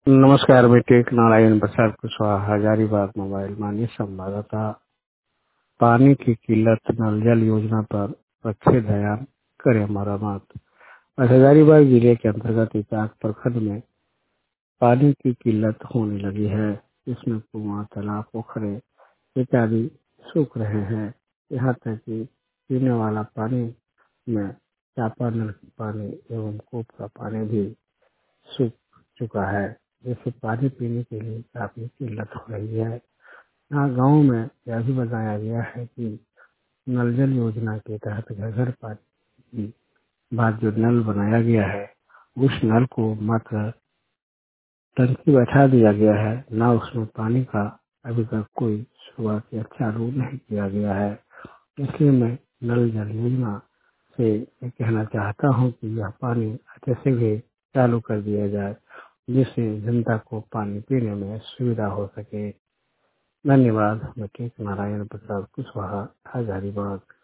नमस्कार, मैं टेक नारायण प्रसाद कुशवाहा, हजारीबाग मोबाइल। माननीय संवाददाता, पानी की किल्लत, नल जल योजना पर रखे ध्यान, करें मरम्मत। आज हजारीबाग जिले के अंतर्गत इचाक प्रखंड में पानी की किल्लत होने लगी है। इसमें कुआं, तालाब, पोखरे इत्यादि सूख रहे हैं। यहाँ तक कि पीने वाला पानी में चापानल का पानी एवं कूप का पानी भी सूख चुका है, जिससे पानी पीने के लिए काफी किल्लत हो रही है। यहाँ गांव में यह भी बताया गया है कि नल जल योजना के तहत घर घर पानी की बाद जो नल बनाया गया है, उस नल को मात्र टंकी बैठा दिया गया है, ना उसमें पानी का अभी तक कोई शुरुआत या चालू नहीं किया गया है। इसलिए मैं नल जल योजना से ये कहना चाहता हूँ कि यह पानी अच्छे से भी चालू कर दिया जाए, जिससे जनता को पानी पीने में सुविधा हो सके। धन्यवाद। मैं टेक नारायण प्रसाद कुशवाहा, हजारीबाग।